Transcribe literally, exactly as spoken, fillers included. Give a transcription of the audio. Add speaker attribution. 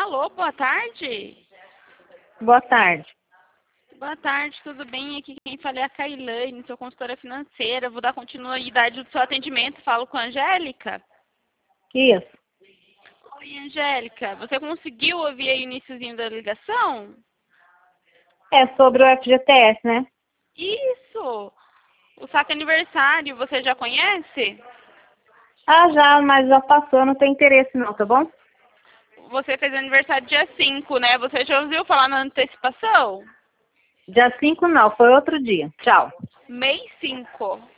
Speaker 1: Alô, boa tarde.
Speaker 2: Boa tarde.
Speaker 1: Boa tarde, tudo bem? Aqui quem fala é a Kailane, sou consultora financeira. Vou dar continuidade do seu atendimento. Falo com a Angélica.
Speaker 2: Isso.
Speaker 1: Oi, Angélica. Você conseguiu ouvir aí o iniciozinho da ligação?
Speaker 2: É sobre o F G T S, né?
Speaker 1: Isso! O saque aniversário, você já conhece?
Speaker 2: Ah, já, mas já passou, não tem interesse não, tá bom?
Speaker 1: Você fez aniversário dia cinco, né? Você já ouviu falar na antecipação?
Speaker 2: Dia cinco não, foi outro dia. Tchau.
Speaker 1: Mês cinco.